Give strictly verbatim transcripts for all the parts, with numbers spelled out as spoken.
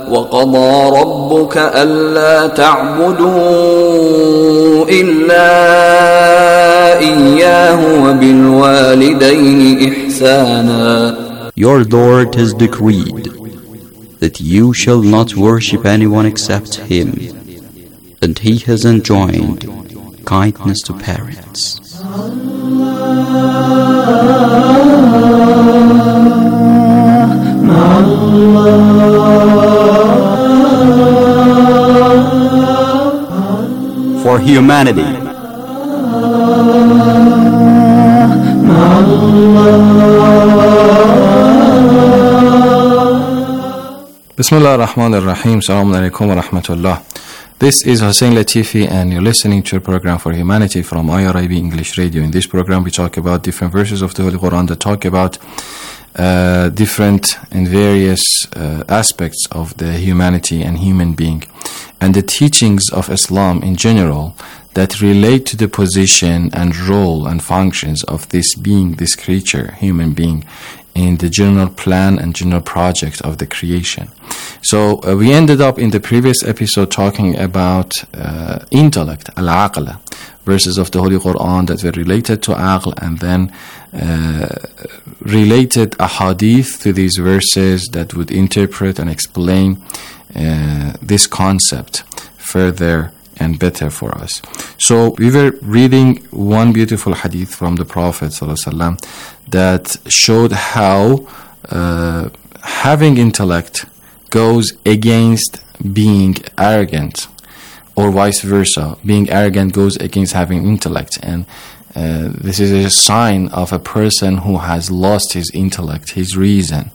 وقضى ربك ألا تعبدوا إلا إياه وبالوالدين إحسانا. Your Lord has decreed that you shall not worship anyone except Him, and He has enjoined kindness to parents. For humanity. Bismillah ar-Rahman ar-Rahim. Assalamu alaikum wa rahmatullah. This is Hussein Latifi, and you're listening to a program for humanity from I R I B English Radio. In this program, we talk about different verses of the Holy Quran that talk about uh, different and various uh, aspects of the humanity and human being, and the teachings of Islam in general that relate to the position and role and functions of this being, this creature, human being, in the general plan and general project of the creation. So uh, we ended up in the previous episode talking about uh, intellect, al-aql, verses of the Holy Quran that were related to aql, and then uh, related ahadith to these verses that would interpret and explain uh, this concept further and better for us. So we were reading one beautiful hadith from the Prophet ﷺ that showed how uh, having intellect goes against being arrogant, or vice versa. Being arrogant goes against having intellect, and uh, this is a sign of a person who has lost his intellect, his reason.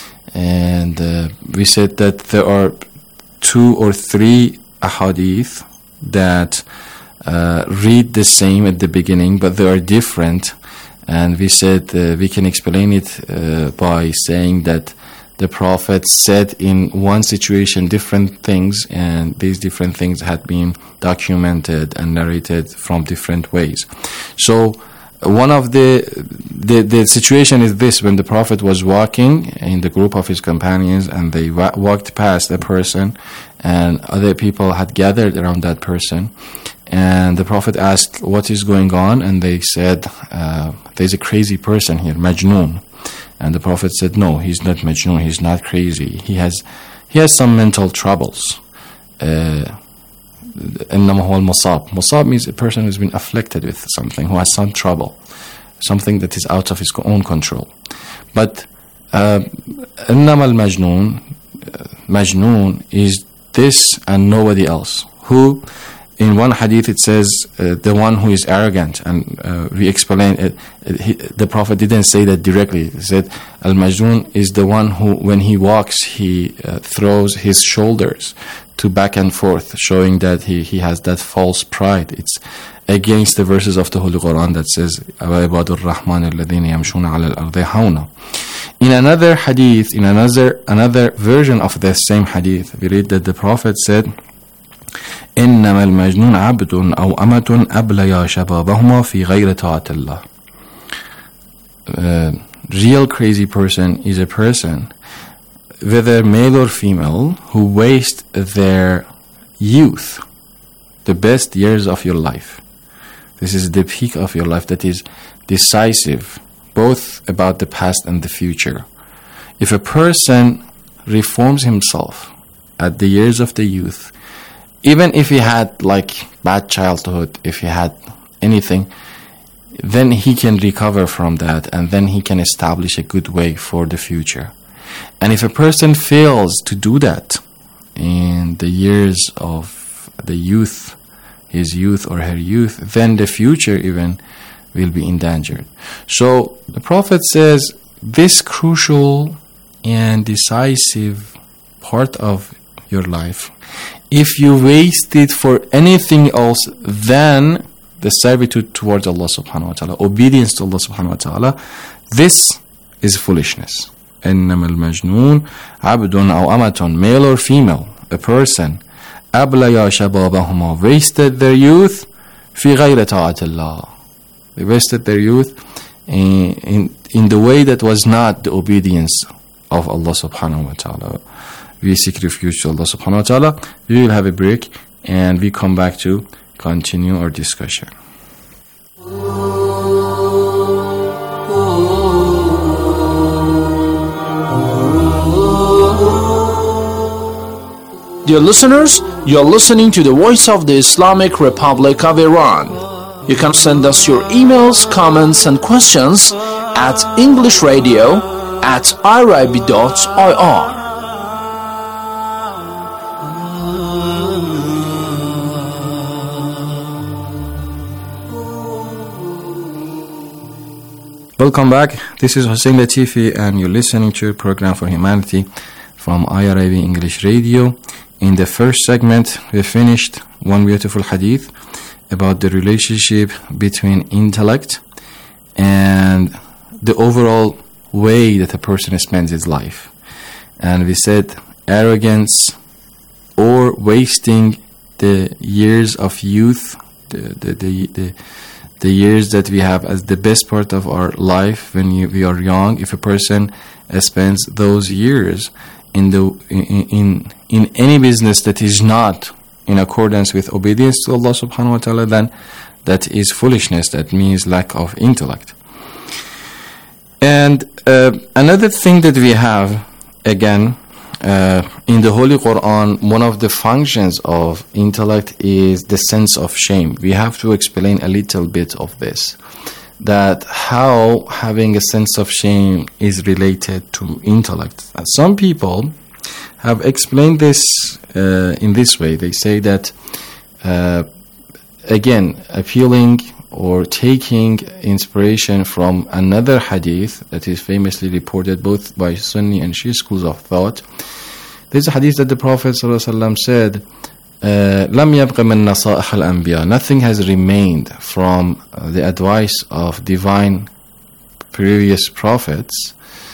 And uh, we said that there are two or three ahadith that uh, read the same at the beginning, but they are different. And we said uh, we can explain it uh, by saying that the Prophet said in one situation different things, and these different things had been documented and narrated from different ways. So one of the, the the situation is this: when the Prophet was walking in the group of his companions, and they wa- walked past a person, and other people had gathered around that person, and the Prophet asked, "What is going on?" And they said, uh, "There's a crazy person here, Majnoon." And the Prophet said, "No, he's not Majnoon. He's not crazy. He has he has some mental troubles." Uh, إنما هو المصاب. Musab means a person who's been afflicted with something, who has some trouble, something that is out of his own control. But إنما المجنون, Majnoon is this and nobody else. Who, in one hadith it says uh, the one who is arrogant, and uh, we explained it, it he, the Prophet didn't say that directly. He said al-Majnoon is the one who, when he walks, he uh, throws his shoulders to back and forth, showing that he, he has that false pride. It's against the verses of the Holy Quran that says in another hadith, in another another version of the same hadith, we read that the Prophet said, إنما المجنون عبد أو أمة أبليا شبابهما في غير طاعة الله. Uh, real crazy person is a person, whether male or female, who waste their youth, the best years of your life. This is the peak of your life that is decisive, both about the past and the future. If a person reforms himself at the years of the youth, even if he had like bad childhood, if he had anything, then he can recover from that, and then he can establish a good way for the future. And if a person fails to do that in the years of the youth, his youth or her youth, then the future even will be endangered. So the Prophet says this crucial and decisive part of your life, if you waste it for anything else than the servitude towards Allah subhanahu wa ta'ala, obedience to Allah subhanahu wa ta'ala, this is foolishness. إنما المجنون عبد أو أمة, male or female, a person, أبليا شبابهما, wasted their youth في غير طاعة الله. They wasted their youth in, in, in the way that was not the obedience of Allah subhanahu wa ta'ala. we seek refuge to Allah subhanahu wa ta'ala. We will have a break and we come back to continue our discussion. Dear listeners, you are listening to the Voice of the Islamic Republic of Iran. You can send us your emails, comments and questions at englishradio at irib dot I R. Welcome back. This is Hussein Latifi and you're listening to a program for humanity from I R I B English Radio. In the first segment, we finished one beautiful hadith about the relationship between intellect and the overall way that a person spends his life. And we said arrogance or wasting the years of youth, the the the, the, the years that we have as the best part of our life when you, we are young, if a person uh, spends those years in the in, in in any business that is not in accordance with obedience to Allah subhanahu wa ta'ala, then that is foolishness. That means lack of intellect. And uh, another thing that we have, again, uh, in the Holy Quran, one of the functions of intellect is the sense of shame. We have to explain a little bit of this, that how having a sense of shame is related to intellect. And some people have explained this uh, in this way. They say that, uh, again, appealing or taking inspiration from another hadith that is famously reported both by Sunni and Shia schools of thought. There's a hadith that the Prophet ﷺ said, لَمْ يَبْقَ مِنْ نَصَائِحِ الْأَنْبِيَاءِ Nothing has remained from uh, the advice of divine previous prophets,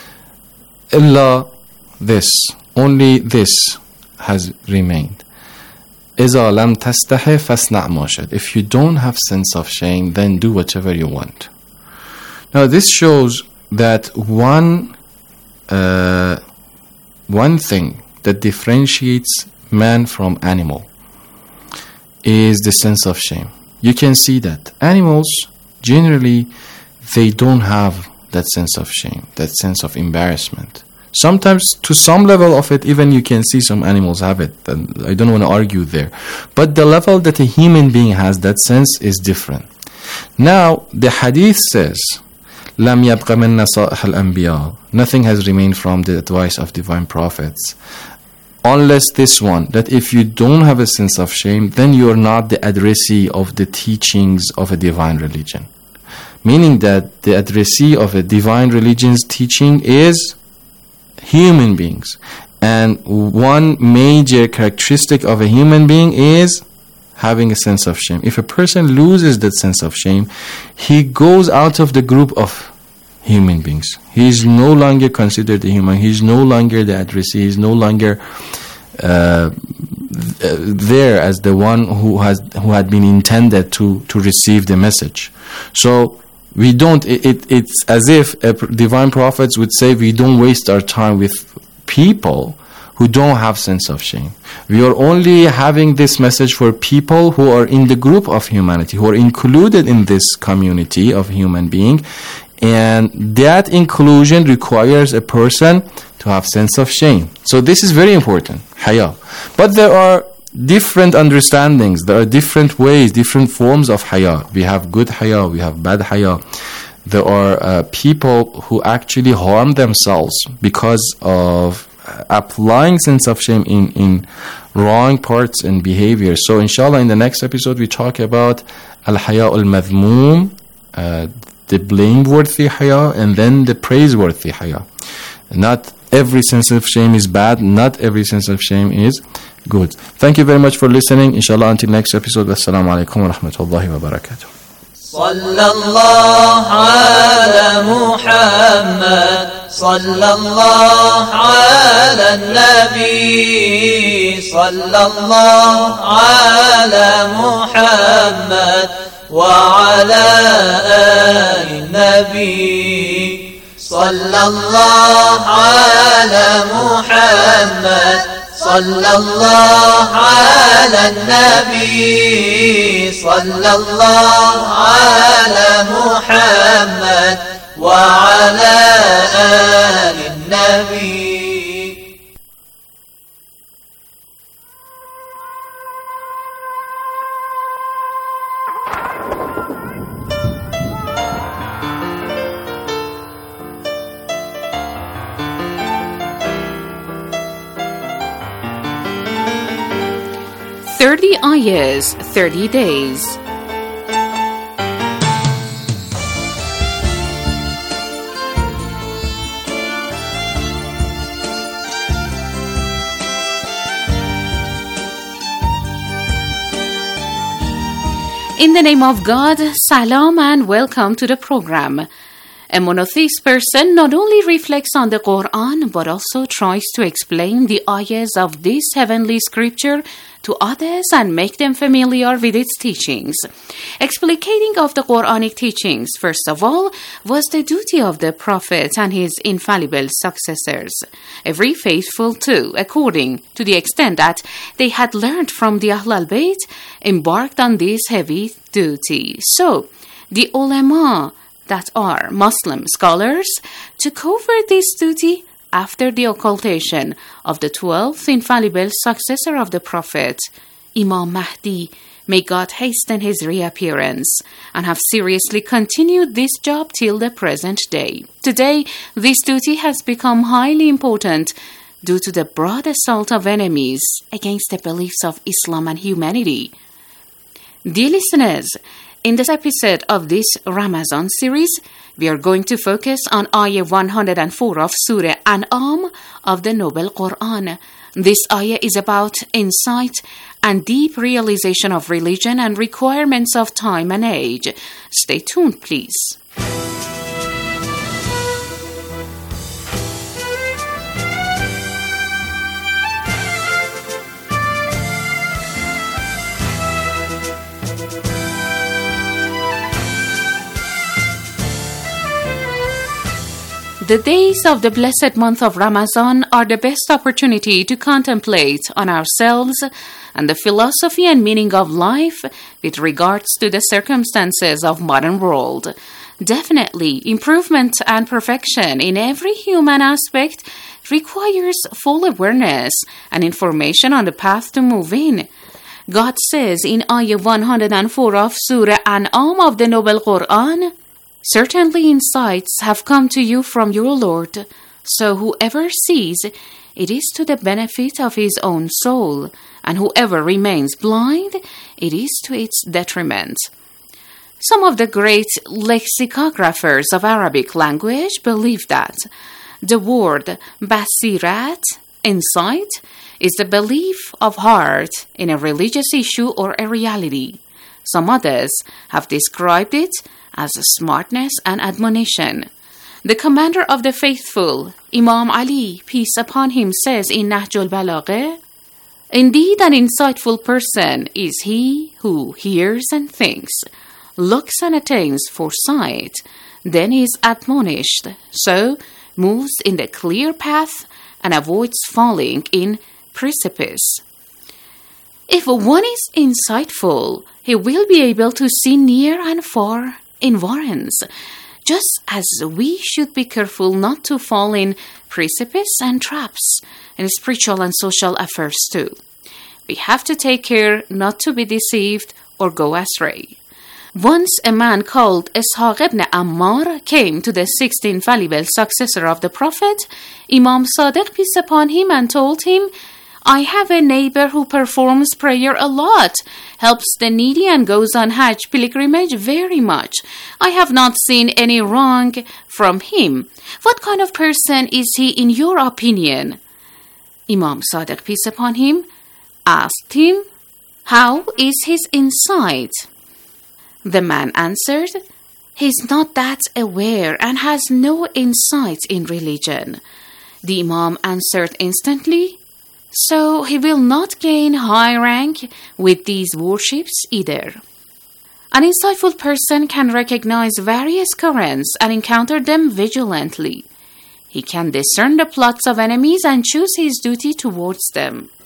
إِلَّا this, only this has remained. إِذَا لَمْ تَسْتَحِ فَاسْنَعْ مَا شِئْتَ If you don't have sense of shame, then do whatever you want. Now this shows that one uh, one thing that differentiates man from animal is the sense of shame. You can see that animals generally, they don't have that sense of shame, that sense of embarrassment. Sometimes to some level of it, even you can see some animals have it, and I don't want to argue there. But the level that a human being has that sense is different. Now, the hadith says, لَمْ يَبْقَ مِنْ نَصَائِحِ الْأَنْبِيَاءِ Nothing has remained from the advice of divine prophets. Unless this one, that if you don't have a sense of shame, then you are not the addressee of the teachings of a divine religion. Meaning that the addressee of a divine religion's teaching is human beings. And one major characteristic of a human being is having a sense of shame. If a person loses that sense of shame, he goes out of the group of human beings. He is no longer considered a human. He is no longer the addressee. He is no longer uh, there as the one who has who had been intended to to receive the message. So we don't. It, it it's as if a divine prophets would say, we don't waste our time with people who don't have sense of shame. We are only having this message for people who are in the group of humanity, who are included in this community of human being. And that inclusion requires a person to have sense of shame. So this is very important, haya. But there are different understandings. There are different ways, different forms of haya. We have good haya, we have bad haya. There are uh, people who actually harm themselves because of applying sense of shame in, in wrong parts and behavior. So inshallah, in the next episode, we talk about al-haya al-madhmoom, uh, the blameworthy haya, and then the praiseworthy haya. Not every sense of shame is bad. Not every sense of shame is good. Thank you very much for listening. Inshallah, until next episode. Wassalamu alaikum wa rahmatullahi wa barakatuh. صلى الله على محمد صلى الله على النبي صلى الله على محمد وعلى آل النبي صلى الله على محمد صلى الله على النبي صلى الله على محمد وعلى آل النبي. thirty ayahs, thirty days. In the name of God, salam and welcome to the program. A monotheist person not only reflects on the Quran but also tries to explain the ayahs of this heavenly scripture to others and make them familiar with its teachings. Explicating of the Quranic teachings, first of all, was the duty of the Prophet and his infallible successors. Every faithful too, according to the extent that they had learned from the Ahl al-Bayt, embarked on this heavy duty. So, the ulama, that are Muslim scholars, took over this duty after the occultation of the twelfth infallible successor of the Prophet, Imam Mahdi, may God hasten his reappearance, and have seriously continued this job till the present day. Today, this duty has become highly important due to the broad assault of enemies against the beliefs of Islam and humanity. Dear listeners, in this episode of this Ramadan series, we are going to focus on Ayah one hundred four of Surah An'am of the Noble Quran. This ayah is about insight and deep realization of religion and requirements of time and age. Stay tuned, please. The days of the blessed month of Ramadan are the best opportunity to contemplate on ourselves and the philosophy and meaning of life with regards to the circumstances of modern world. Definitely, improvement and perfection in every human aspect requires full awareness and information on the path to move in. God says in Ayah one hundred four of Surah An'am of the Noble Quran, "Certainly insights have come to you from your Lord, so whoever sees, it is to the benefit of his own soul, and whoever remains blind, it is to its detriment." Some of the great lexicographers of Arabic language believe that the word basirat, insight, is the belief of heart in a religious issue or a reality. Some others have described it as smartness and admonition. The commander of the faithful, Imam Ali, peace upon him, says in Nahjul Balagha, "Indeed, an insightful person is he who hears and thinks, looks and attains foresight, then is admonished, so moves in the clear path and avoids falling in precipice." If one is insightful, he will be able to see near and far in warrants, just as we should be careful not to fall in precipice and traps in spiritual and social affairs too. We have to take care not to be deceived or go astray. Once a man called Ishaq ibn Ammar came to the sixth infallible successor of the Prophet, Imam Sadiq, peace upon him, and told him, "I have a neighbor who performs prayer a lot, helps the needy, and goes on Hajj pilgrimage very much. I have not seen any wrong from him. What kind of person is he in your opinion?" Imam Sadiq, peace upon him, asked him, "How is his insight?" The man answered, "He's not that aware and has no insight in religion." The Imam answered instantly, "So he will not gain high rank with these worships either." An insightful person can recognize various currents and encounter them vigilantly. He can discern the plots of enemies and choose his duty towards them.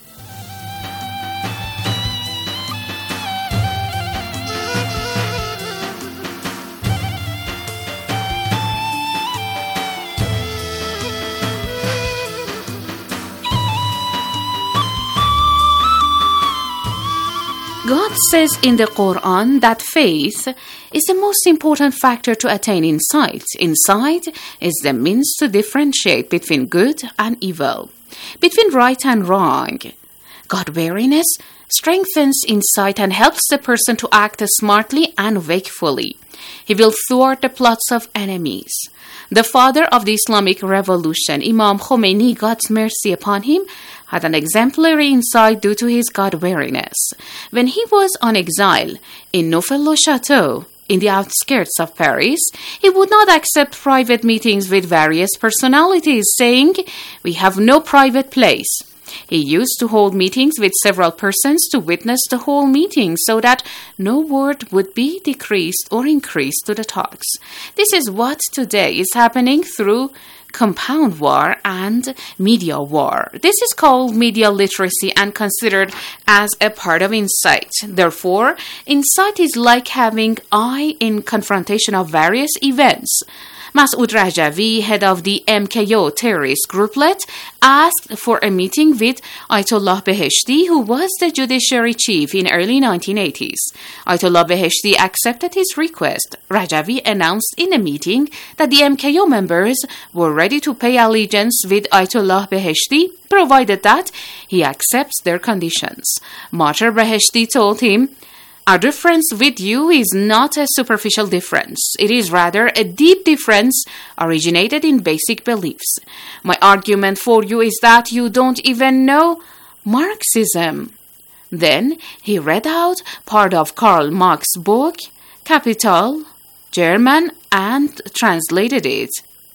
God says in the Quran that faith is the most important factor to attain insight. Insight is the means to differentiate between good and evil, between right and wrong. God-wariness strengthens insight and helps the person to act smartly and wakefully. He will thwart the plots of enemies. The father of the Islamic Revolution, Imam Khomeini, God's mercy upon him, had an exemplary insight due to his God-wariness. When he was on exile in Neaufle-le-Château, in the outskirts of Paris, he would not accept private meetings with various personalities, saying, "We have no private place." He used to hold meetings with several persons to witness the whole meeting so that no word would be decreased or increased to the talks. This is what today is happening through compound war and media war. This is called media literacy and considered as a part of insight. Therefore, insight is like having eye in confrontation of various events. Masoud Rajavi, head of the M K O terrorist grouplet, asked for a meeting with Ayatollah Beheshti, who was the judiciary chief in early nineteen eighties. Ayatollah Beheshti accepted his request. Rajavi announced in a meeting that the M K O members were ready to pay allegiance with Ayatollah Beheshti, provided that he accepts their conditions. Martyr Beheshti told him, "Our difference with you is not a superficial difference. It is rather a deep difference originated in basic beliefs. My argument for you is that you don't even know Marxism." Then he read out part of Karl Marx's book, Capital, German, and translated it.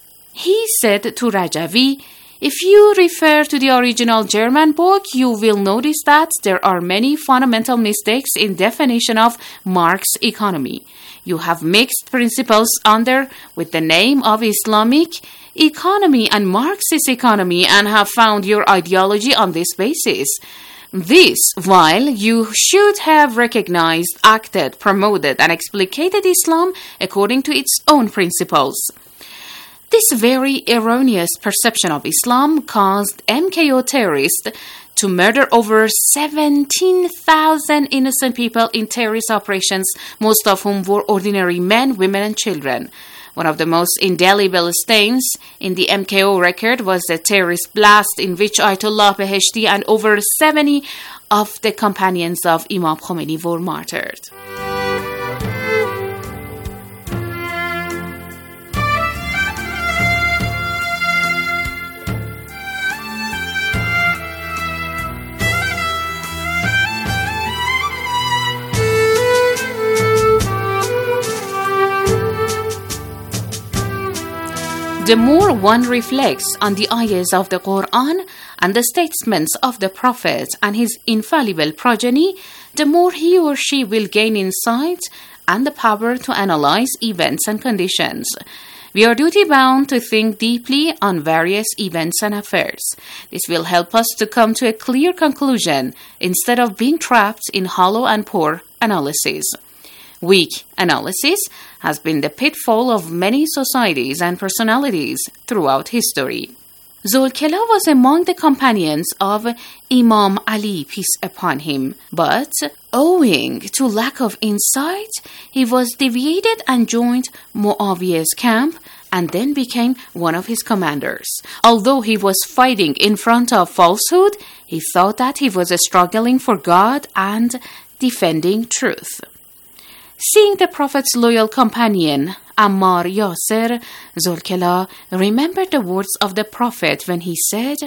He said to Rajavi, "If you refer to the original German book, you will notice that there are many fundamental mistakes in definition of Marx economy. You have mixed principles under with the name of Islamic economy and Marxist economy and have found your ideology on this basis. This, while you should have recognized, acted, promoted, and explicated Islam according to its own principles." This very erroneous perception of Islam caused M K O terrorists to murder over seventeen thousand innocent people in terrorist operations, most of whom were ordinary men, women, and children. One of the most indelible stains in the M K O record was the terrorist blast in which Ayatollah Beheshti and over seventy of the companions of Imam Khomeini were martyred. The more one reflects on the ayahs of the Quran and the statements of the Prophet and his infallible progeny, the more he or she will gain insight and the power to analyze events and conditions. We are duty-bound to think deeply on various events and affairs. This will help us to come to a clear conclusion instead of being trapped in hollow and poor analysis. Weak analysis has been the pitfall of many societies and personalities throughout history. Zulkela was among the companions of Imam Ali, peace upon him, but owing to lack of insight, he was deviated and joined Muawiyah's camp and then became one of his commanders. Although he was fighting in front of falsehood, he thought that he was struggling for God and defending truth. Seeing the Prophet's loyal companion, Ammar Yasir, Zulkela remembered the words of the Prophet when he said,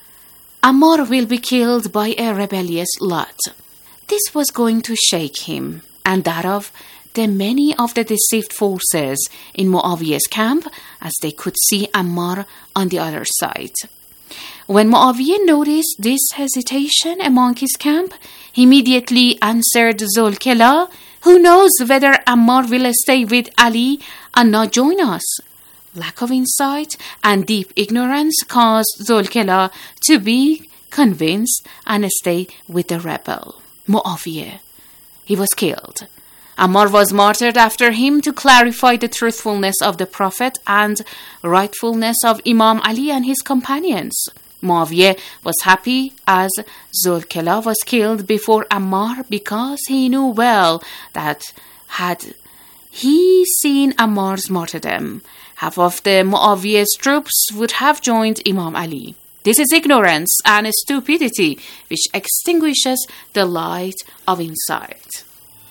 "Ammar will be killed by a rebellious lot." This was going to shake him, and that of the many of the deceived forces in Muawiyah's camp, as they could see Ammar on the other side. When Muawiyah noticed this hesitation among his camp, he immediately answered Zulkela, "Who knows whether Ammar will stay with Ali and not join us?" Lack of insight and deep ignorance caused Zulkela to be convinced and stay with the rebel, Muawiyah. He was killed. Ammar was martyred after him to clarify the truthfulness of the Prophet and rightfulness of Imam Ali and his companions. Muawiyah was happy as Zulkela was killed before Ammar because he knew well that had he seen Ammar's martyrdom, half of the Muawiyah's troops would have joined Imam Ali. This is ignorance and stupidity which extinguishes the light of insight.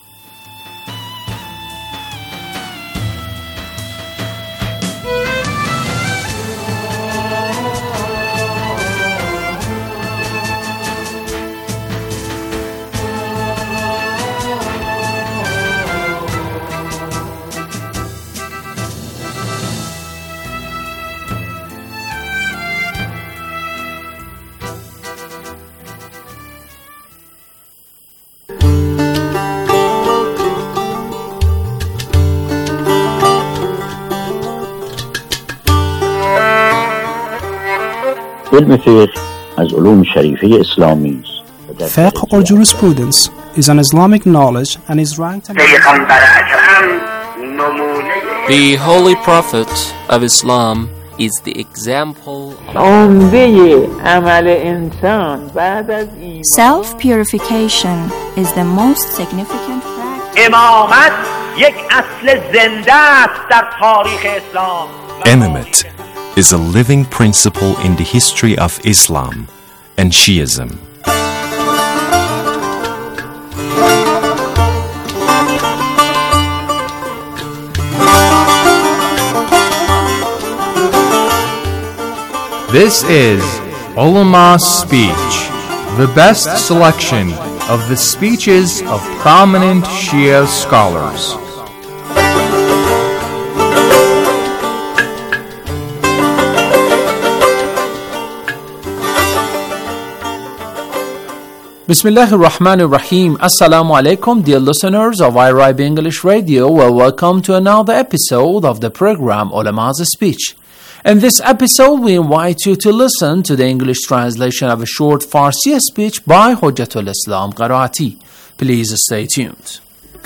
علم فقه از علوم شریفه اسلامی است. Fiqh or jurisprudence is an Islamic knowledge and is ranked among The Holy Prophet of Islam is the example. Self-purification is the most significant practice. امامت یک اصل زنده است در تاریخ اسلام. Imamate is a living principle in the history of Islam and Shiism. This is Ulama's Speech, the best selection of the speeches of prominent Shia scholars. Bismillah ar-Rahman ar-Rahim. Assalamu alaikum, dear listeners of I R I B English Radio. Well, welcome to another episode of the program Ulama's Speech. In this episode, we invite you to listen to the English translation of a short Farsi speech by Hujjatul Islam Qaraati. Please stay tuned.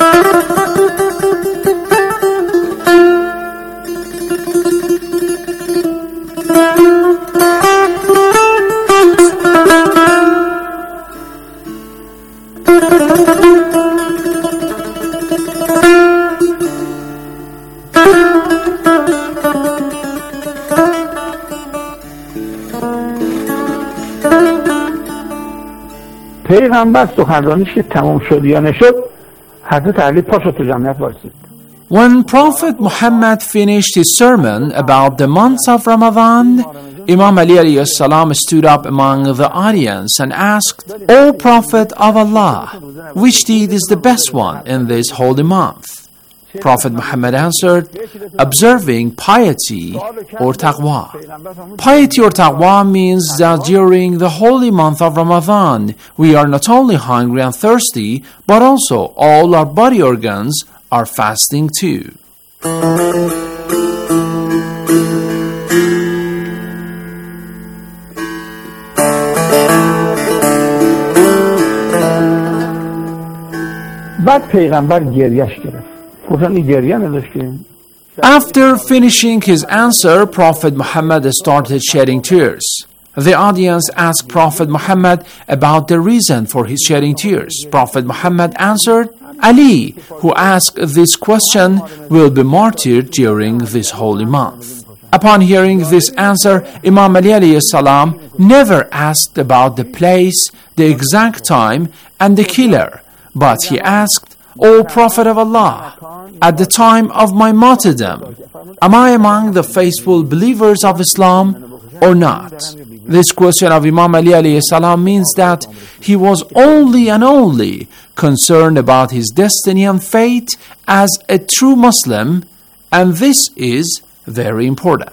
پیغمبر سخنرانیش که تمام شد یا نشد حضرت علی پا شد تو جمعیت وایسید. When Prophet Muhammad finished his sermon about the months of Ramadan, Imam Ali alayhi salam stood up among the audience and asked, O Prophet of Allah, which deed is the best one in this holy month? Prophet Muhammad answered, observing piety or taqwa. Piety or taqwa means that during the holy month of Ramadan, we are not only hungry and thirsty, but also all our body organs are fasting too. بعد پیغمبر گریهش گرفت. After finishing his answer, Prophet Muhammad started shedding tears. The audience asked Prophet Muhammad about the reason for his shedding tears. Prophet Muhammad answered, Ali, who asked this question, will be martyred during this holy month. Upon hearing this answer, Imam Ali alayhi salam never asked about the place, the exact time, and the killer, but he asked, O Prophet of Allah, at the time of my martyrdom, am I among the faithful believers of Islam or not? This question of Imam Ali alayhi salam means that he was only and only concerned about his destiny and fate as a true Muslim, and this is very important.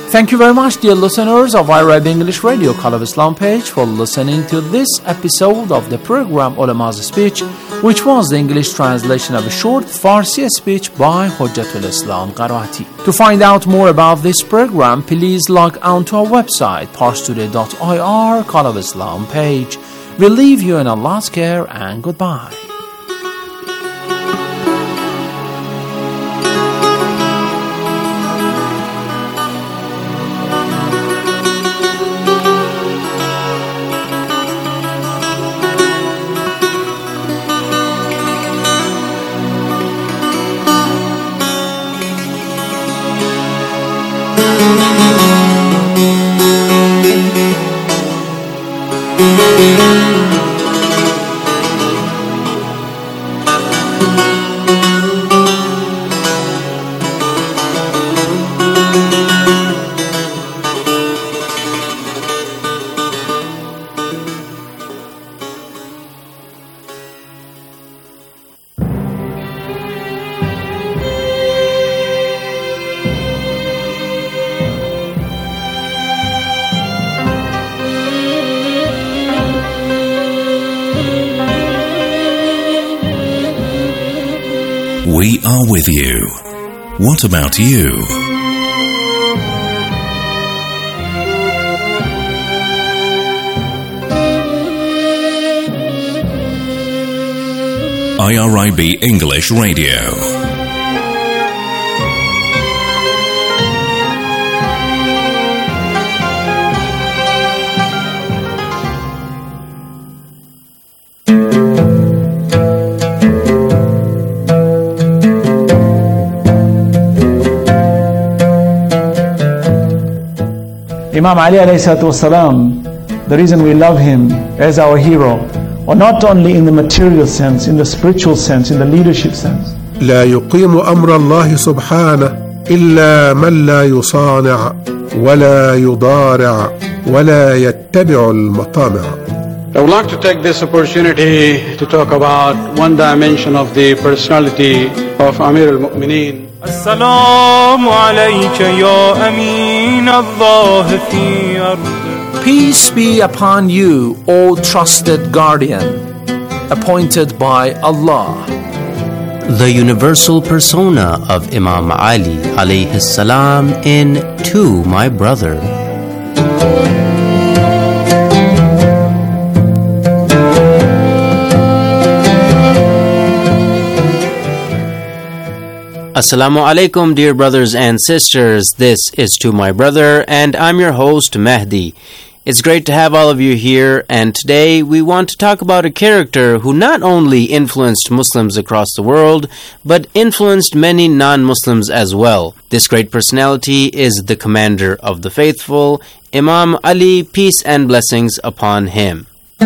Thank you very much, dear listeners of iRabi English Radio Call of Islam page, for listening to this episode of the program Ulama's Speech, which was the English translation of a short Farsi speech by Hujjatul Islam Qarati. To find out more about this program, please log on to our website, parstoday dot I R, Call of Islam page. We leave you in Allah's care and goodbye. We are with you. What about you? I R I B English Radio. Imam Ali alayhi salatu wasalam, the reason we love him as our hero, or not only in the material sense, in the spiritual sense, in the leadership sense. لا يقيم أمر الله سبحانه إلا من لا يصانع ولا يضارع ولا يتبع المطامع. I would like to take this opportunity to talk about one dimension of the personality of Amir al-Mu'mineen. السلام عليك يا أمين الله في أرض. Peace be upon you, O trusted guardian, appointed by Allah. The universal persona of Imam Ali alayhi salam in To My Brother. Assalamu alaikum, dear brothers and sisters. This is To My Brother, and I'm your host, Mehdi. It's great to have all of you here, and today we want to talk about a character who not only influenced Muslims across the world, but influenced many non-Muslims as well. This great personality is the commander of the faithful, Imam Ali, peace and blessings upon him.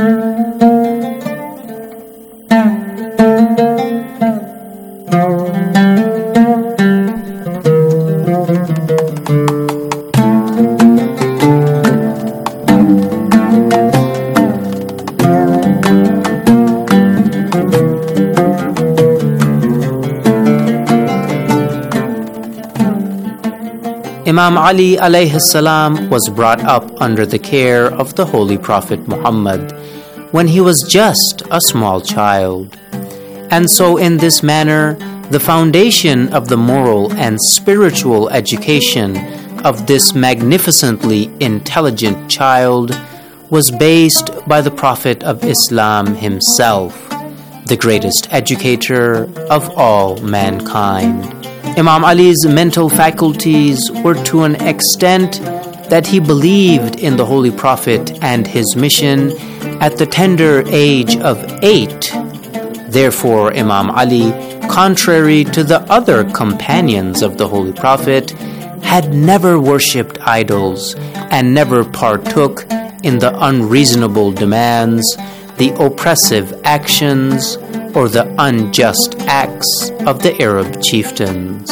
Imam Ali alayhi salam was brought up under the care of the Holy Prophet Muhammad when he was just a small child. And so in this manner, the foundation of the moral and spiritual education of this magnificently intelligent child was based by the Prophet of Islam himself, the greatest educator of all mankind. Imam Ali's mental faculties were to an extent that he believed in the Holy Prophet and his mission at the tender age of eight. Therefore, Imam Ali, contrary to the other companions of the Holy Prophet, had never worshipped idols and never partook in the unreasonable demands, the oppressive actions, or the unjust acts of the Arab chieftains.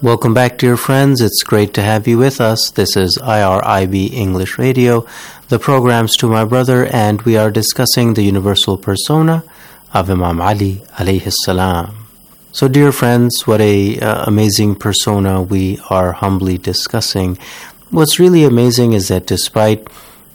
Welcome back, dear friends. It's great to have you with us. This is I R I B English Radio, the program's To My Brother, and we are discussing the universal persona of Imam Ali alayhi salam. So, dear friends, what a uh, amazing persona we are humbly discussing. What's really amazing is that despite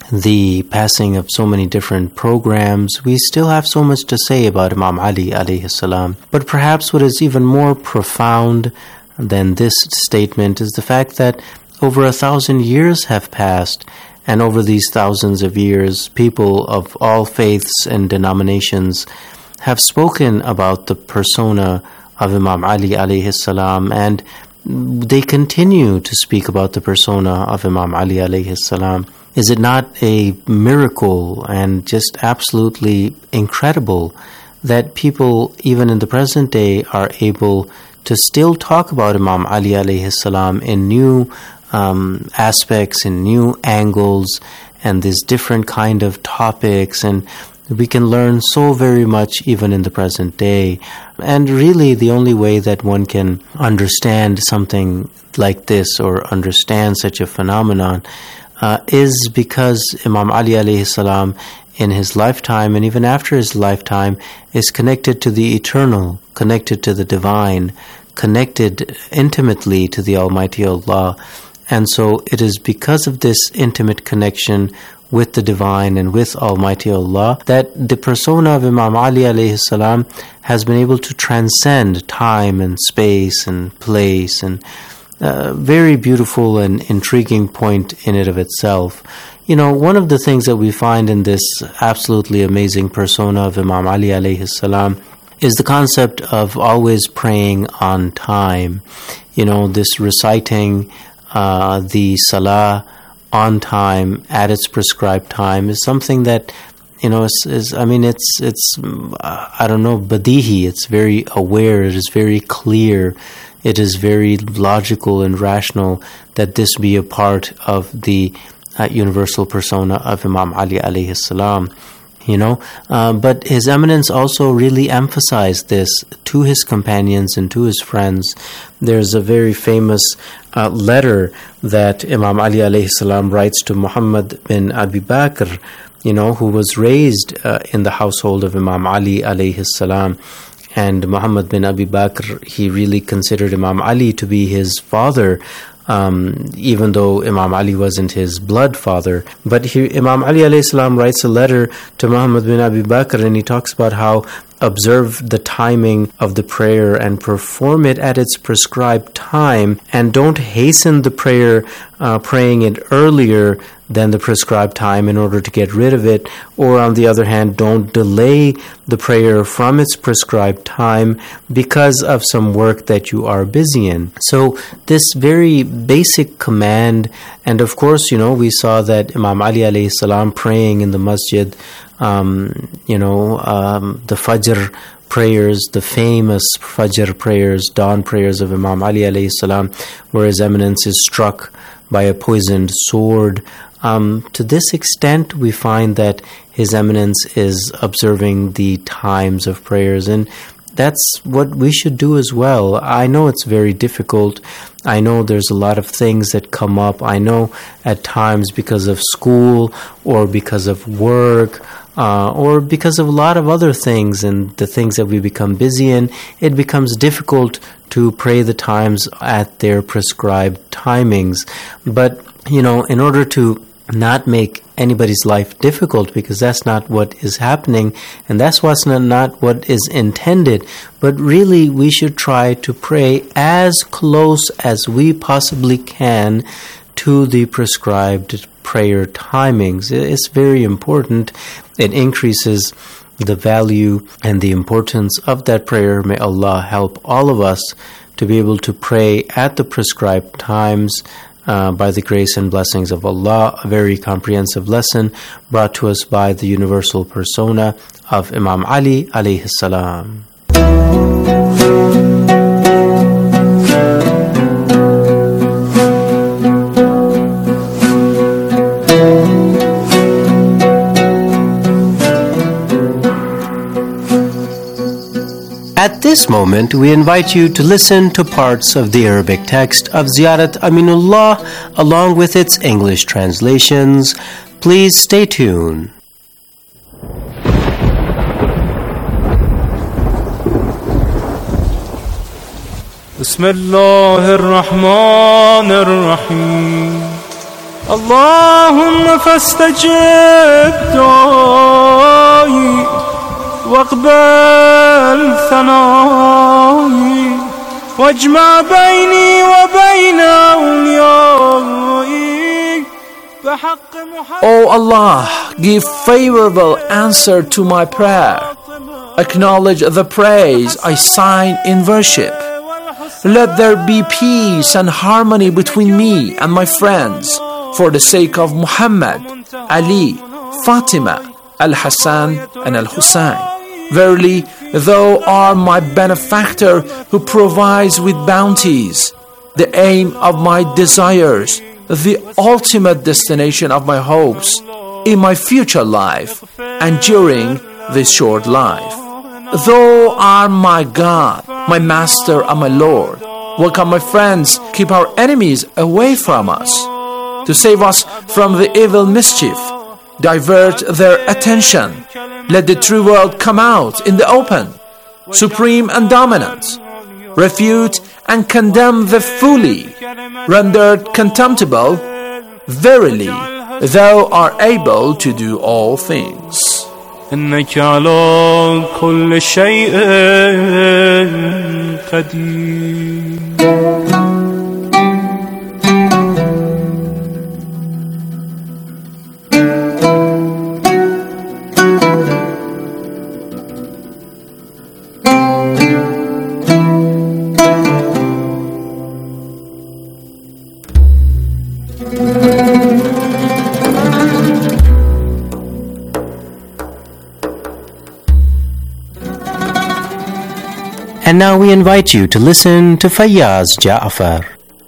the passing of so many different programs, we still have so much to say about Imam Ali alayhi salam. But perhaps what is even more profound than this statement is the fact that over a thousand years have passed, and over these thousands of years, people of all faiths and denominations have spoken about the persona of Imam Ali alayhi salam, and they continue to speak about the persona of Imam Ali alayhi salam. Is it not a miracle and just absolutely incredible that people, even in the present day, are able to still talk about Imam Ali alayhi salam in new um, aspects, in new angles, and these different kind of topics, and we can learn so very much even in the present day. And really the only way that one can understand something like this or understand such a phenomenon uh, is because Imam Ali alayhi salam in his lifetime and even after his lifetime is connected to the eternal, connected to the divine, connected intimately to the Almighty Allah. And so it is because of this intimate connection with the divine and with Almighty Allah that the persona of Imam Ali alayhi salam has been able to transcend time and space and place, and a very beautiful and intriguing point in it of itself. You know, one of the things that we find in this absolutely amazing persona of Imam Ali alayhi salam is the concept of always praying on time. You know, this reciting uh, the salah on time, at its prescribed time, is something that, you know, is, is I mean, it's, it's uh, I don't know, badihi, it's very aware, it is very clear, it is very logical and rational that this be a part of the uh, universal persona of Imam Ali alayhi salam. You know, uh, but His Eminence also really emphasized this to his companions and to his friends. There's a very famous uh, letter that Imam Ali alayhi salam writes to Muhammad bin Abi Bakr, you know, who was raised uh, in the household of Imam Ali alayhi salam. And Muhammad bin Abi Bakr, he really considered Imam Ali to be his father, Um, even though Imam Ali wasn't his blood father. But he, Imam Ali alayhi salam writes a letter to Muhammad bin Abi Bakr, and he talks about how observe the timing of the prayer and perform it at its prescribed time, and don't hasten the prayer, uh, praying it earlier than the prescribed time in order to get rid of it, or on the other hand, don't delay the prayer from its prescribed time because of some work that you are busy in. So this very basic command, and of course, you know, we saw that Imam Ali alayhi salam praying in the masjid, um, you know, um, the Fajr prayers, the famous Fajr prayers, dawn prayers of Imam Ali alayhi salam, where His Eminence is struck by a poisoned sword. Um, to this extent, we find that His Eminence is observing the times of prayers, and that's what we should do as well. I know it's very difficult. I know there's a lot of things that come up. I know at times because of school or because of work uh, or because of a lot of other things and the things that we become busy in, it becomes difficult to pray the times at their prescribed timings. But, you know, in order to not make anybody's life difficult, because that's not what is happening, and that's what's not, not what is intended, but really we should try to pray as close as we possibly can to the prescribed prayer timings. It's very important. It increases the value and the importance of that prayer. May Allah help all of us to be able to pray at the prescribed times, Uh, by the grace and blessings of Allah. A very comprehensive lesson brought to us by the universal persona of Imam Ali alayhi salam. At this moment, we invite you to listen to parts of the Arabic text of Ziyarat Aminullah along with its English translations. Please stay tuned. بسم الله الرحمن الرحيم اللهم فاستجب دعائي واقبل ثنائي واجمع بيني وبين أوليائي بحق محمد. O Allah, give favorable answer to my prayer. Acknowledge the praise I sign in worship. Let there be peace and harmony between me and my friends for the sake of Muhammad, Ali, Fatima, Al-Hassan and Al-Hussein. Verily, thou art my benefactor who provides with bounties, the aim of my desires, the ultimate destination of my hopes in my future life and during this short life. Thou art my God, my Master and my Lord. Welcome my friends, keep our enemies away from us. To save us from the evil mischief, divert their attention. Let the true world come out in the open, supreme and dominant. Refute and condemn the fully, rendered contemptible. Verily, thou art able to do all things. إنك على كل شيء قدير. And now we invite you to listen to Fayyaz Ja'afar.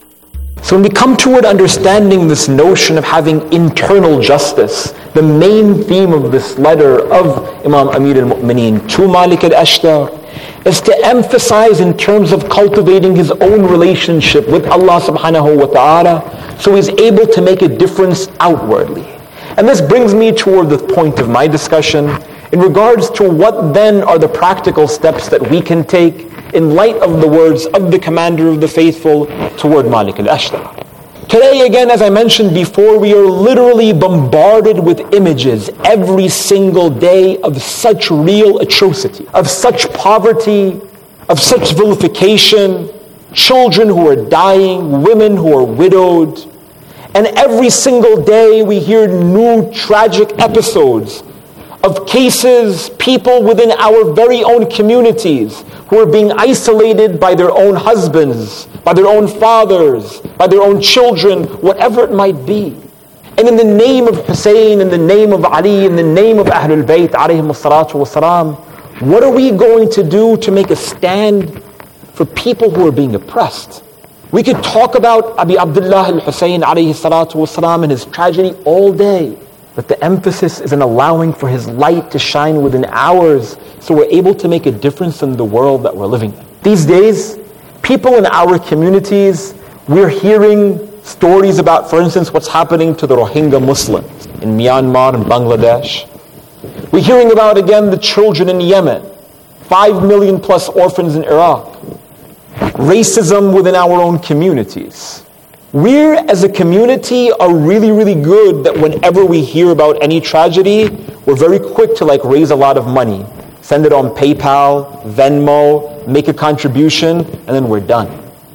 So when we come toward understanding this notion of having internal justice, the main theme of this letter of Imam Amir al-Mu'mineen to Malik al-Ashtar is to emphasize in terms of cultivating his own relationship with Allah subhanahu wa ta'ala so he's able to make a difference outwardly. And this brings me toward the point of my discussion in regards to what then are the practical steps that we can take in light of the words of the Commander of the Faithful toward Malik al-Ashtar. Today, again, as I mentioned before, we are literally bombarded with images every single day of such real atrocity, of such poverty, of such vilification, children who are dying, women who are widowed. And every single day we hear new tragic episodes of cases, people within our very own communities who are being isolated by their own husbands, by their own fathers, by their own children, whatever it might be. And in the name of Hussein, in the name of Ali, in the name of Ahlul Bayt, alayhim as-salatu was-salam, what are we going to do to make a stand for people who are being oppressed? We could talk about Abi Abdullah al-Hussein alayhi salatu was-salam and his tragedy all day. But the emphasis is in allowing for his light to shine within ours so we're able to make a difference in the world that we're living in. These days, people in our communities, we're hearing stories about, for instance, what's happening to the Rohingya Muslims in Myanmar and Bangladesh. We're hearing about, again, the children in Yemen, five million plus orphans in Iraq, racism within our own communities. We as a community are really, really good that whenever we hear about any tragedy, we're very quick to like raise a lot of money. Send it on PayPal, Venmo, make a contribution, and then we're done.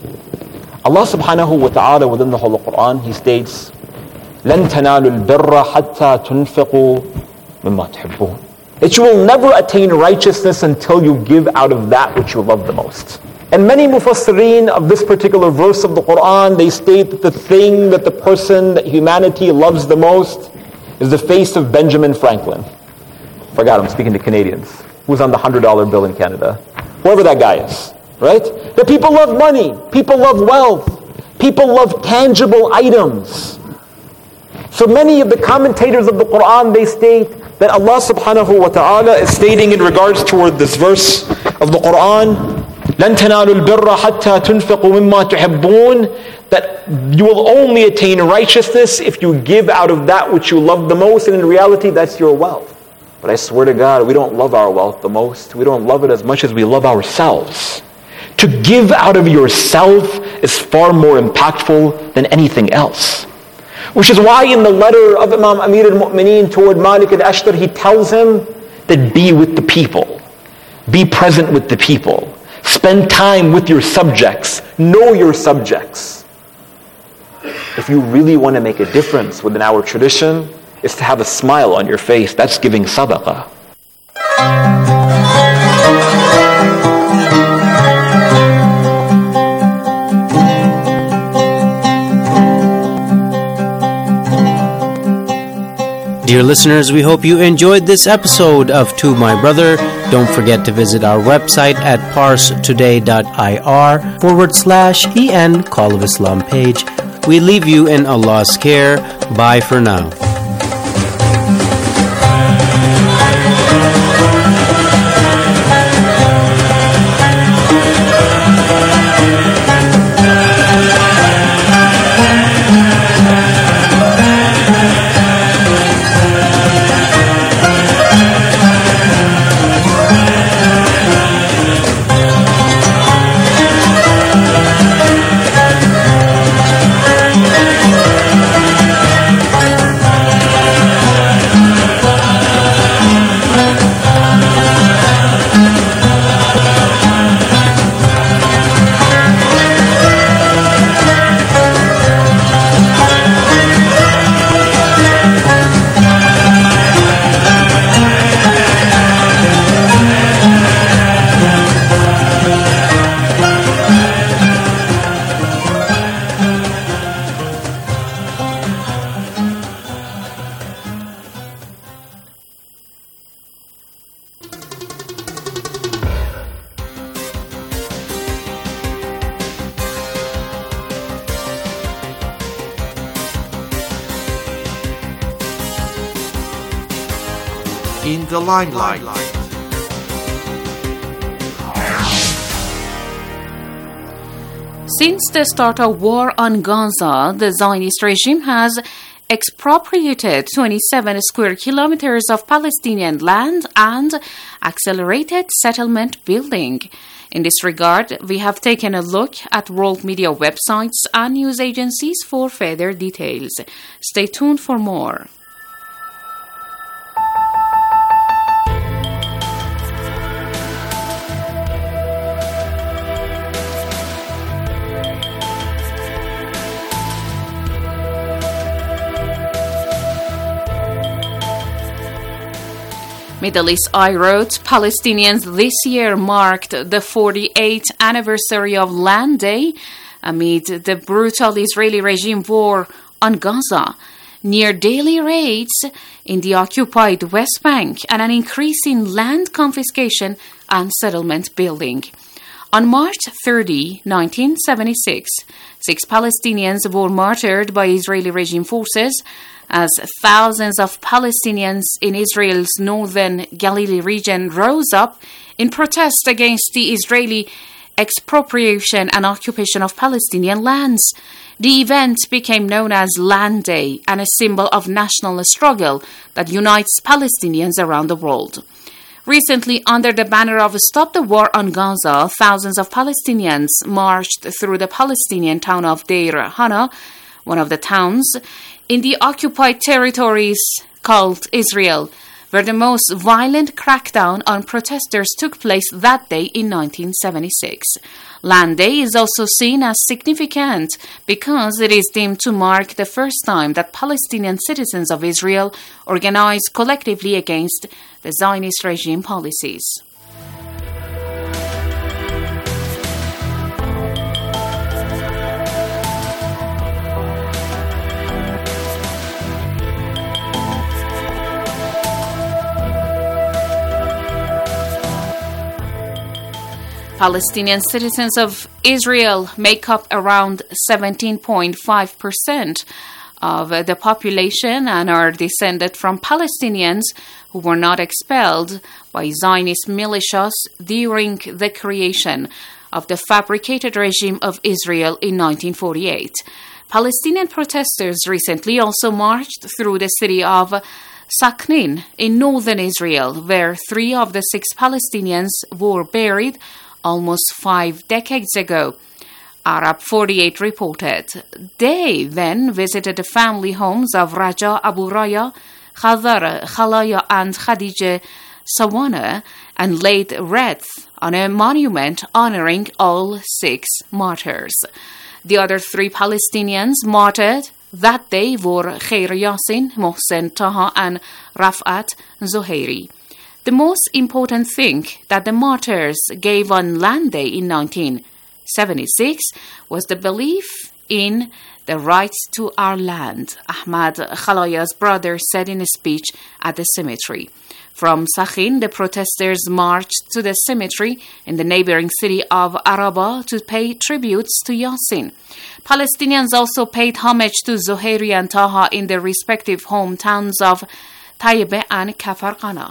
Allah subhanahu wa ta'ala within the Holy Quran, He states, لَن تَنَالُوا الْبِرَّ حَتَّى تُنْفِقُوا مِمَّا تُحِبُّونَ. That you will never attain righteousness until you give out of that which you love the most. And many mufassireen of this particular verse of the Quran, they state that the thing that the person, that humanity loves the most is the face of Benjamin Franklin. Forgot, I'm speaking to Canadians. Who's on the one hundred dollar bill in Canada? Whoever that guy is, right? That people love money, people love wealth, people love tangible items. So many of the commentators of the Quran, they state that Allah subhanahu wa ta'ala is stating in regards toward this verse of the Quran, لَن تَنَالُوا الْبِرَّ حَتَّى تُنْفِقُوا مِمَّا تُحِبُّونَ, that you will only attain righteousness if you give out of that which you love the most, and in reality that's your wealth. But I swear to God, we don't love our wealth the most. We don't love it as much as we love ourselves. To give out of yourself is far more impactful than anything else. Which is why in the letter of Imam Amir al-Mu'mineen toward Malik al-Ashtar, he tells him that be with the people. Be present with the people. Spend time with your subjects. Know your subjects. If you really want to make a difference within our tradition, is to have a smile on your face. That's giving sadaqah. Dear listeners, we hope you enjoyed this episode of To My Brother. Don't forget to visit our website at parstoday.ir forward slash en Call of Islam page. We leave you in Allah's care. Bye for now. In the limelight. Since the start of war on Gaza, the Zionist regime has expropriated twenty-seven square kilometers of Palestinian land and accelerated settlement building. In this regard, we have taken a look at world media websites and news agencies for further details. Stay tuned for more. Middle East Eye wrote, Palestinians this year marked the forty-eighth anniversary of Land Day amid the brutal Israeli regime war on Gaza, near daily raids in the occupied West Bank, and an increase in land confiscation and settlement building. On March thirtieth, nineteen seventy-six, six Palestinians were martyred by Israeli regime forces as thousands of Palestinians in Israel's northern Galilee region rose up in protest against the Israeli expropriation and occupation of Palestinian lands. The event became known as Land Day and a symbol of national struggle that unites Palestinians around the world. Recently, under the banner of Stop the War on Gaza, thousands of Palestinians marched through the Palestinian town of Deir Hana, one of the towns in the occupied territories called Israel, where the most violent crackdown on protesters took place that day in nineteen seventy-six. Land Day is also seen as significant because it is deemed to mark the first time that Palestinian citizens of Israel organized collectively against the Zionist regime policies. Palestinian citizens of Israel make up around seventeen point five percent of the population and are descended from Palestinians who were not expelled by Zionist militias during the creation of the fabricated regime of Israel in nineteen forty-eight. Palestinian protesters recently also marched through the city of Saknin in northern Israel, where three of the six Palestinians were buried almost five decades ago. Arab forty-eight reported. They then visited the family homes of Raja Abu Raya, Khazar Khalaya and Khadija Sawana and laid wreaths on a monument honoring all six martyrs. The other three Palestinians martyred that day were Khair Yassin, Mohsen Taha and Rafat Zohairi. The most important thing that the martyrs gave on Land Day in nineteen seventy-six was the belief in the right to our land, Ahmad Khalaya's brother said in a speech at the cemetery. From Sakhin, the protesters marched to the cemetery in the neighboring city of Araba to pay tributes to Yassin. Palestinians also paid homage to Zohairi and Taha in their respective hometowns of Tayyibeh and Kafar Qana.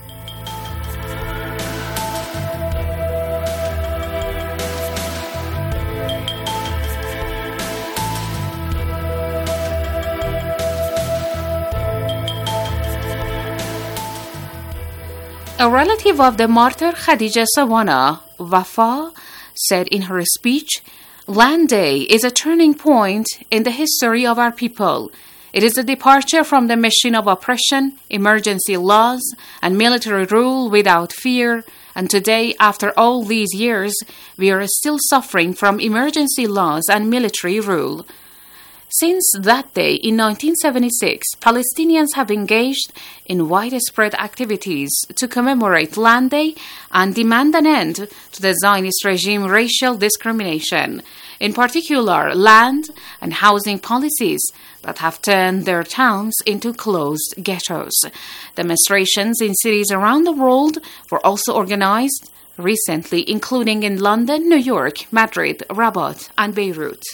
A relative of the martyr Khadija Sawana, Wafa, said in her speech, Land Day is a turning point in the history of our people. It is a departure from the machine of oppression, emergency laws, and military rule without fear. And today, after all these years, we are still suffering from emergency laws and military rule. Since that day in nineteen seventy-six, Palestinians have engaged in widespread activities to commemorate Land Day and demand an end to the Zionist regime racial discrimination, in particular land and housing policies that have turned their towns into closed ghettos. Demonstrations in cities around the world were also organized recently, including in London, New York, Madrid, Rabat, and Beirut.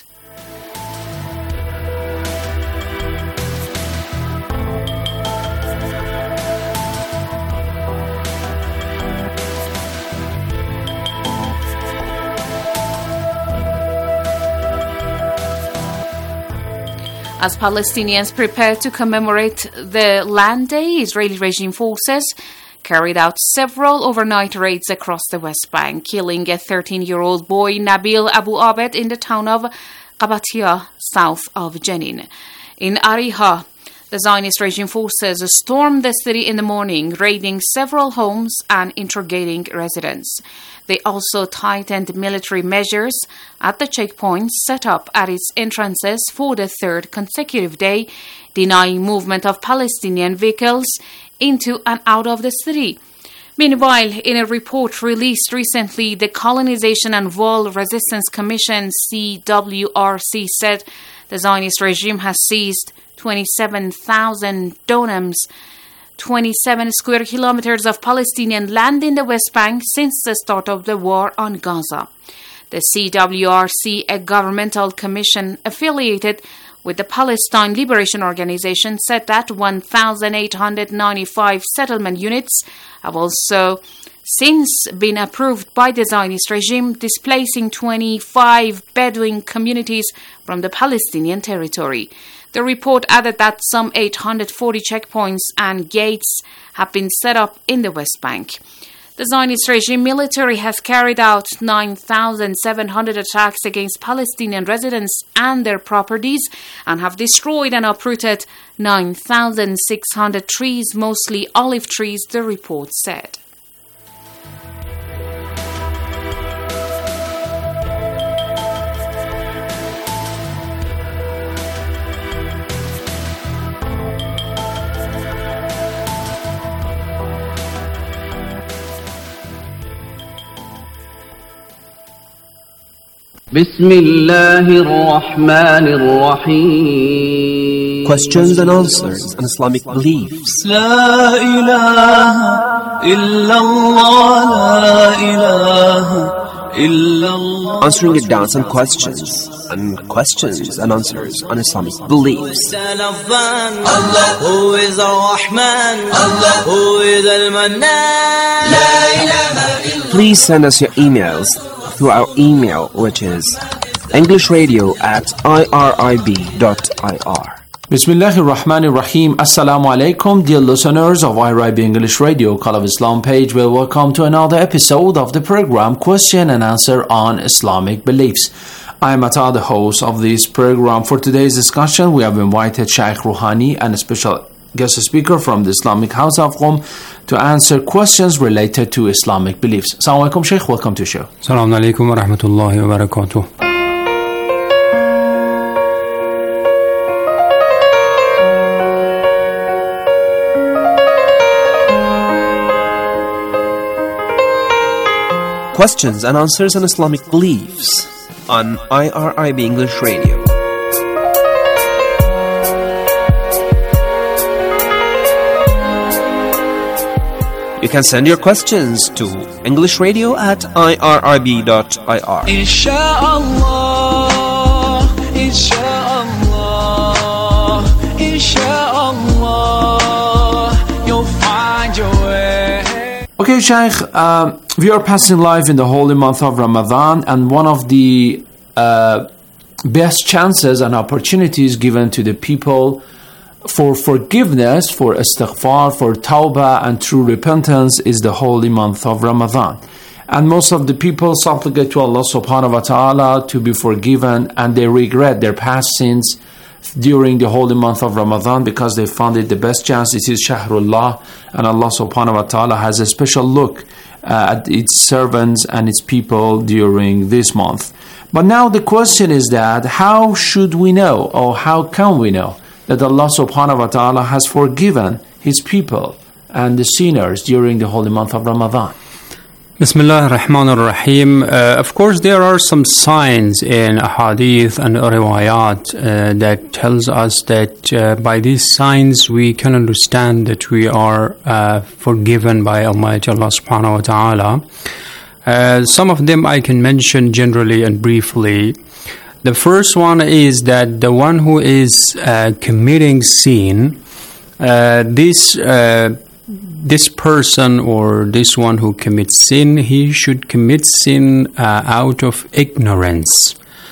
As Palestinians prepare to commemorate the Land Day, Israeli regime forces carried out several overnight raids across the West Bank, killing a thirteen-year-old boy, Nabil Abu Abed, in the town of Qabatia, south of Jenin. In Ariha, the Zionist regime forces stormed the city in the morning, raiding several homes and interrogating residents. They also tightened military measures at the checkpoints set up at its entrances for the third consecutive day, denying movement of Palestinian vehicles into and out of the city. Meanwhile, in a report released recently, the Colonization and Wall Resistance Commission, C W R C, said the Zionist regime has seized twenty-seven thousand donams, twenty-seven square kilometers of Palestinian land in the West Bank since the start of the war on Gaza. The C W R C, a governmental commission affiliated with the Palestine Liberation Organization, said that one thousand eight hundred ninety-five settlement units have also since been approved by the Zionist regime, displacing twenty-five Bedouin communities from the Palestinian territory. The report added that some eight hundred forty checkpoints and gates have been set up in the West Bank. The Zionist regime military has carried out nine thousand seven hundred attacks against Palestinian residents and their properties and have destroyed and uprooted nine thousand six hundred trees, mostly olive trees, the report said. Questions and answers on Islamic beliefs. La ilaha illallah, la ilaha illallah. Answering your doubts and questions, and questions and answers on Islamic beliefs. Allah, who is Ar-Rahman, Allah, who is Al-Mannan. Please send us your emails through our email, which is englishradio at irib.ir. Bismillahir Rahmanir Rahim. Assalamu alaikum, dear listeners of I R I B English Radio, Call of Islam page. Well, welcome to another episode of the program Question and Answer on Islamic Beliefs. I am Ata, the host of this program. For today's discussion, we have invited Shaykh Rouhani and a special guest speaker from the Islamic House of Qom to answer questions related to Islamic beliefs. Assalamu alaikum, Shaykh. Welcome to the show. Assalamu alaikum wa rahmatullahi wa barakatuh. Questions and answers on Islamic beliefs on I R I B English Radio. You can send your questions to englishradio at irib dot I R. Insha'Allah, Insha'Allah, Insha'Allah, you'll find your way. Okay, Shaykh, um, we are passing live in the holy month of Ramadan, and one of the uh, best chances and opportunities given to the people for forgiveness, for istighfar, for tawbah and true repentance is the holy month of Ramadan. And most of the people supplicate to Allah subhanahu wa ta'ala to be forgiven, and they regret their past sins during the holy month of Ramadan because they found it the best chance. It is Shahrullah, and Allah subhanahu wa ta'ala has a special look uh, at its servants and its people during this month. But now the question is that how should we know, or how can we know that Allah subhanahu wa ta'ala has forgiven His people and the sinners during the holy month of Ramadan? Bismillah ar-Rahman ar-Rahim. Uh, of course, there are some signs in ahadith and riwayat uh, that tells us that uh, by these signs we can understand that we are uh, forgiven by Almighty Allah subhanahu wa ta'ala. Uh, some of them I can mention generally and briefly. The first one is that the one who is uh, committing sin, uh, this uh, this person or this one who commits sin, he should commit sin uh, out of ignorance.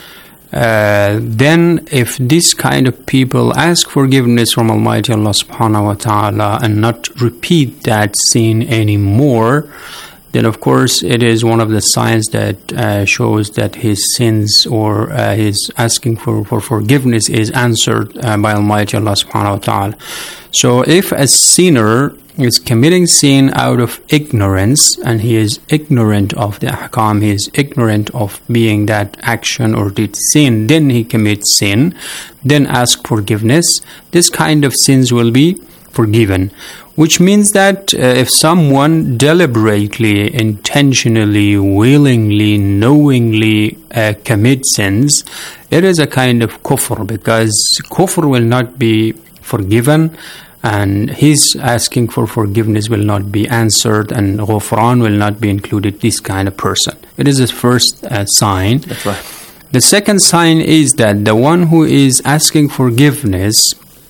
Uh, then if this kind of people ask forgiveness from Almighty Allah subhanahu wa ta'ala and not repeat that sin anymore, then of course it is one of the signs that uh, shows that his sins or uh, his asking for, for forgiveness is answered uh, by Almighty Allah subhanahu wa ta'ala. So if a sinner is committing sin out of ignorance, and he is ignorant of the ahkam, he is ignorant of being that action or did sin, then he commits sin, then ask forgiveness, this kind of sins will be forgiven. Which means that uh, if someone deliberately, intentionally, willingly, knowingly uh, commits sins, it is a kind of kufr, because kufr will not be forgiven, and his asking for forgiveness will not be answered, and ghufran will not be included, this kind of person. It is the first uh, sign. That's right. The second sign is that the one who is asking forgiveness,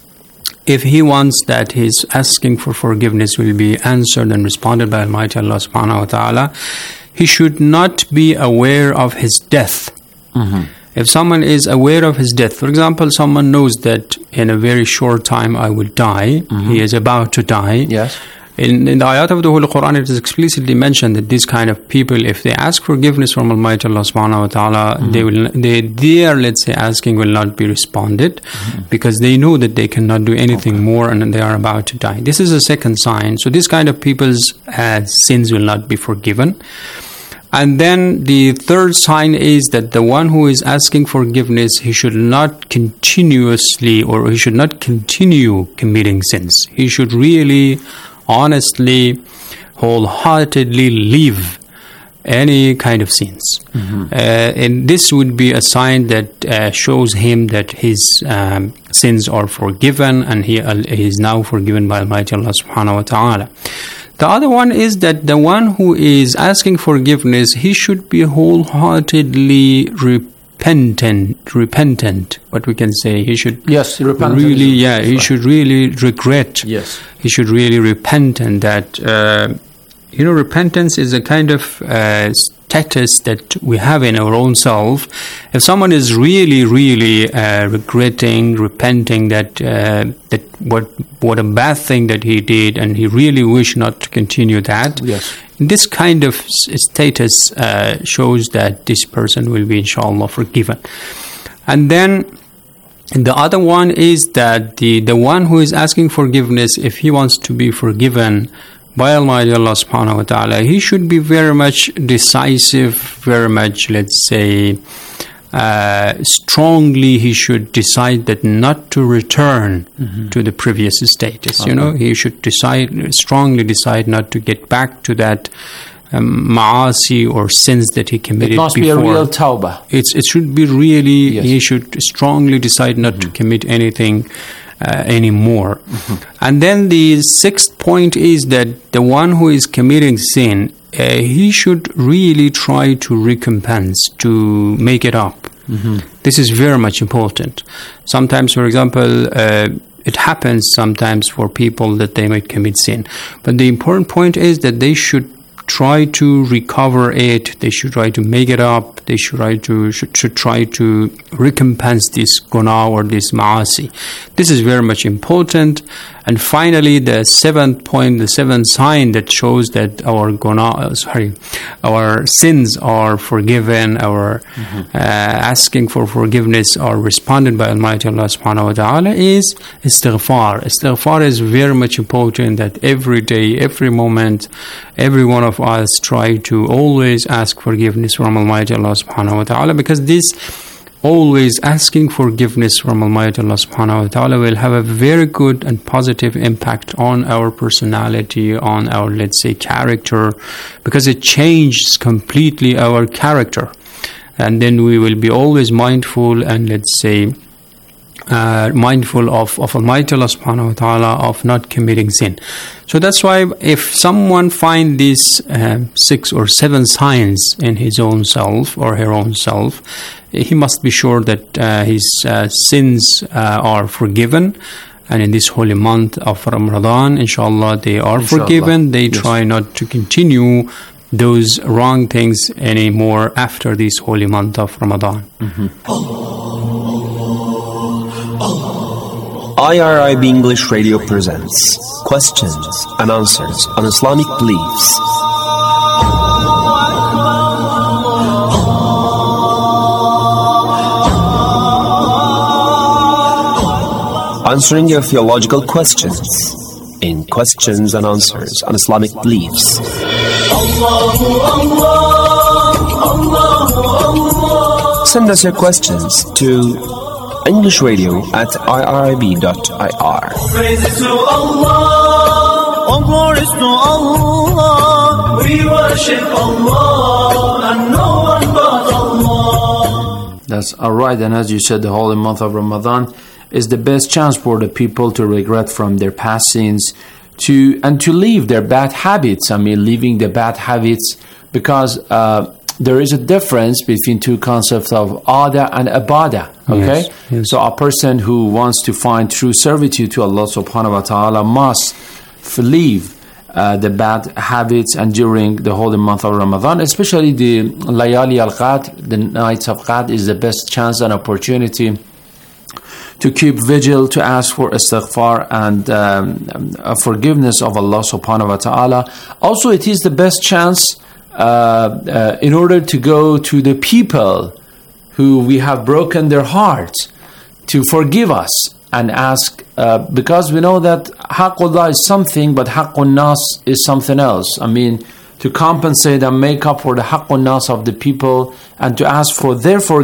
if he wants that his asking for forgiveness will be answered and responded by Almighty Allah subhanahu wa ta'ala, he should not be aware of his death. Mm-hmm. If someone is aware of his death, for example, someone knows that in a very short time I will die, mm-hmm. he is about to die. Yes. In, in the ayat of the Holy Quran, it is explicitly mentioned that these kind of people, if they ask forgiveness from Almighty Allah subhanahu wa ta'ala, mm-hmm. they will, they, their, let's say, asking will not be responded, mm-hmm. because they know that they cannot do anything okay. more and they are about to die. This is a second sign. So this kind of people's uh, sins will not be forgiven. And then the third sign is that the one who is asking forgiveness, he should not continuously or he should not continue committing sins. He should really, honestly, wholeheartedly leave any kind of sins. Mm-hmm. Uh, and this would be a sign that uh, shows him that his um, sins are forgiven, and he, uh, he is now forgiven by Almighty Allah subhanahu wa ta'ala. The other one is that the one who is asking forgiveness, he should be wholeheartedly repentant, repentant, what we can say. He should yes, repentant. really, yeah, he right. should really regret. Yes. He should really repent, and that uh, You know, repentance is a kind of uh, status that we have in our own self. If someone is really, really uh, regretting, repenting that uh, that what what a bad thing that he did, and he really wish not to continue that, yes. this kind of status uh, shows that this person will be, inshallah, forgiven. And then the other one is that the, the one who is asking forgiveness, if he wants to be forgiven by Almighty Allah subhanahu wa ta'ala, he should be very much decisive, very much, let's say, uh, strongly he should decide that not to return mm-hmm. to the previous status. Okay. You know, he should decide, strongly decide not to get back to that um, ma'asi or sins that he committed before. It must before. be a real tawbah. It's, it should be really, yes. he should strongly decide not mm-hmm. to commit anything Uh, anymore. Mm-hmm. And then the sixth point is that the one who is committing sin, uh, he should really try to recompense, to make it up. Mm-hmm. This is very much important. Sometimes, for example, uh, it happens sometimes for people that they might commit sin. But the important point is that they should try to recover it. They should try to make it up. They should try to should, should try to recompense this guna or this ma'asi. This is very much important. And finally, the seventh point, the seventh sign that shows that our guna, sorry, our sins are forgiven, our mm-hmm. uh, asking for forgiveness are responded by Almighty Allah subhanahu wa ta'ala is istighfar. Istighfar is very much important, that every day, every moment, every one of us try to always ask forgiveness from Almighty Allah subhanahu wa ta'ala, because this always asking forgiveness from Almighty Allah subhanahu wa ta'ala will have a very good and positive impact on our personality, on our, let's say, character, because it changes completely our character. And then we will be always mindful and, let's say, Uh, mindful of, of Almighty Allah subhanahu wa ta'ala, of not committing sin. So that's why if someone finds these uh, six or seven signs in his own self or her own self, he must be sure that uh, his uh, sins uh, are forgiven. And in this holy month of Ramadan, inshallah, they are inshallah. forgiven. They yes. try not to continue those wrong things anymore after this holy month of Ramadan. Mm-hmm. I R I B English Radio presents Questions and Answers on Islamic Beliefs. Answering your theological questions in Questions and Answers on Islamic Beliefs. Send us your questions to English Radio at I R I B dot I R. Praises to Allah, all glories to Allah. We worship Allah and no one but Allah. That's alright, and as you said, the holy month of Ramadan is the best chance for the people to regret from their past sins, to and to leave their bad habits. I mean, leaving the bad habits, because uh, there is a difference between two concepts of ada and abada. Okay, yes, yes. So a person who wants to find true servitude to Allah subhanahu wa ta'ala must leave uh, the bad habits. And during the holy month of Ramadan, especially the layali al-qadr, the nights of qadr, is the best chance and opportunity to keep vigil, to ask for istighfar and um, forgiveness of Allah subhanahu wa ta'ala. Also, it is the best chance uh, uh, in order to go to the people who we have broken their hearts, to forgive us and ask, uh, because we know that Haqqullah is something, but Haqqun Nas is something else. I mean, to compensate and make up for the Haqqun Nas of the people, and to ask for their forgiveness